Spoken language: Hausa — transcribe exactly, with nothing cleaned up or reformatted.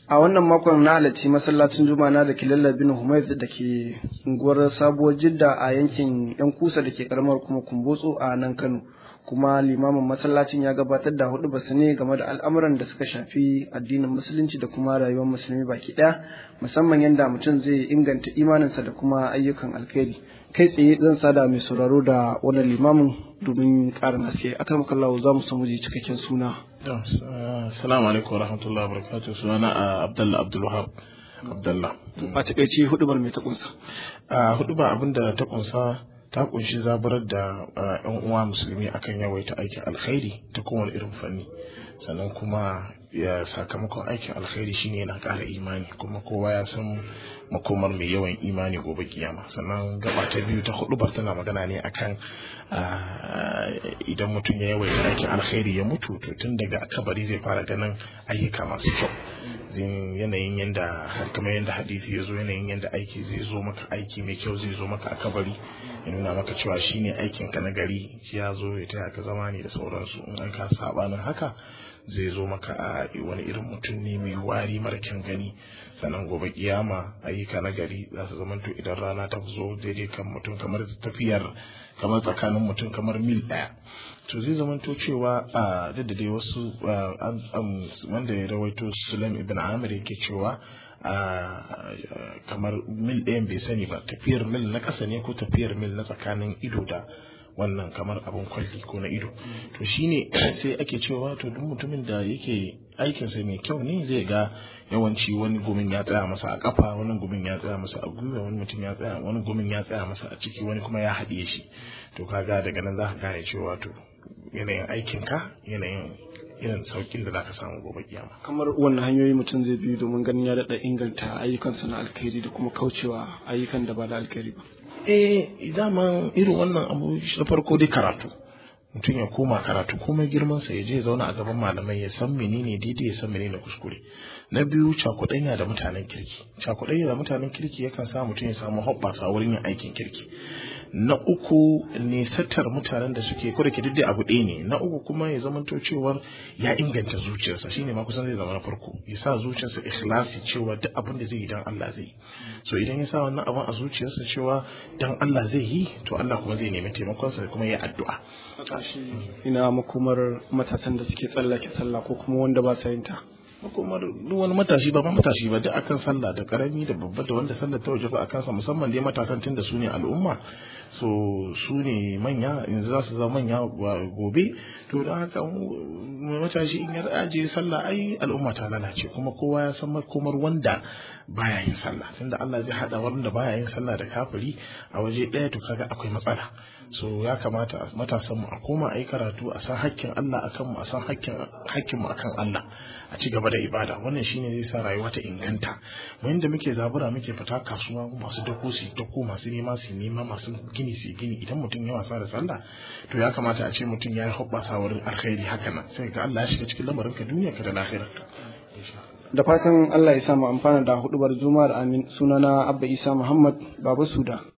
A wannan makon na halarci masallacin Juma'a na da ke Bin Humayt da ke unguwar Sabuwar Jidda a yankin Yan Kusa da ke karamar kuma Kumbotso a nan Kano. Kuma limamin masallacin ya gabatar da hudu basu ne game da al'amuran da suka shafi addinin musulunci da kuma rayuwar musulmi baki ɗaya, musamman yadda mutum zai inganta imaninsa da kuma ayyukan alkhairi. Kai tsaye zan sada mai sauraro da wannan limamin domin ƙarin haske. Akan kallawo za mu samu ji cikakken suna. Assalamu alaikum wa rahmatullahi wa barakatuh. Sunana Abdullah Abdul Wahab Abdullah. A takaice hudubar mai ta kunsa. Hudubar abinda ta kunsa ta kunshi zaburar da yan uwa musulmi akan yawaita aikin alkhairi ta kowane irin fanni, sannan kuma ya sakamakon aikin alkhairi shine yana ƙara imani, kuma kowa ya san makomar mai yawan imani gobe kiyama. Sannan gaba ta biyu ta hudubar tana magana ne akan idan mutum ya yawaita aikin alkhairi ya mutu, to tun daga kabari zai fara ganin ayyuka masu kyau. Yanayin yanda kamar yanda hadisi ya zo, yanayin yanda aiki zai zo maka, aiki mai kyau zai zo maka a kabari, ya nuna maka cewa shine aikin ka na gari, ya zo ya taya ka zama ne da sauransu. In an ka sabanin haka zai zo maka a wani irin mutum ne mai wari mara kyan gani. Sannan gobe kiyama ayyuka na gari za su zamanto idan rana ta zo daidai kan mutum, kamar tafiyar kamar tsakanin mutum kamar mil ɗaya, to zai zamanto cewa a da dai wasu wanda ya rawaito Sulaim ibn Amir yake cewa kamar mil ɗayan bai sani ba tafiyar mil na ƙasa ne ko tafiyar mil na tsakanin ido da wannan kamar abin kwalli ko na ido. To shine sai ake cewa to duk mutumin da yake aikinsa mai kyau ne zai ga yawanci wani gumin ya tsaya masa a kafa, wani gumin ya tsaya masa a gwiwa, wani mutum ya tsaya wani gumin ya tsaya masa a ciki, wani kuma ya haɗiye shi. To kaga daga nan za ka gane cewa to yanayin aikinka yanayin irin saukin da za ka samu gobe kiyama. Kamar wannan hanyoyi mutum zai bi domin ganin ya daɗa inganta ayyukansa na alkhairi da kuma kaucewa ayyukan da ba da alkhairi ba. Eh, dama irin wannan abu na farko dai karatu. Mutum ya koma karatu komai girman sa ya je zauna a gaban malamai, ya san menene daidai, ya san menene kuskure. Na biyu, cakuɗanya da mutanen kirki. Cakuɗanya da mutanen kirki yakan sa mutum ya samu hoɓɓasa wurin yin aikin kirki. Na uku, nesatar mutanen da suke ko da ke duk abu ɗaya ne. Na uku kuma ya zamanto cewar ya inganta zuciyarsa, shine ma kusan zai zama na farko. Ya sa zuciyarsa ikhlasi cewa duk abin da zai yi dan Allah zai yi. So idan ya sa wannan abin a zuciyarsa cewa dan Allah zai yi, to Allah kuma zai nemi taimakonsa kuma ya addu'a. Ina makomar matasan da suke tsallake sallah ko kuma wanda ba sa yin ta. Makomar duk wani matashi ba ma matashi ba duk akan sallah, da karami da babba da wanda sallar ta waje ba akan sa, musamman dai matasan tunda su ne al'umma, so su ne manya, yanzu za su zama manya gobe. To da haka matashi in ya aje sallah ai al'umma ta lalace, kuma kowa ya san makomar wanda baya yin sallah. Tunda Allah zai hada wanda baya yin sallah da kafiri a waje ɗaya, to kaga akwai matsala. So ya kamata matasan mu a koma ayi karatu, a san hakkin Allah akan mu, a san hakkin hakkin mu akan Allah, a ci gaba da ibada. Wannan shine zai sa rayuwa ta inganta. Mu yanda muke zabura muke fita kasuwa, masu dako su dako, masu nema su nema, masu gini su gini. Idan mutum ya wasa da sallah, to ya kamata a ce mutum ya yi hoɓɓasa wurin alkhairi. Haka nan sai ga Allah ya shiga cikin lamarin ka, duniyar ka da lahirar ka. Da fatan Allah ya sa mu amfana da hudubar Juma'ar, amin. Sunana Abba Isa Muhammad, Baba Suda.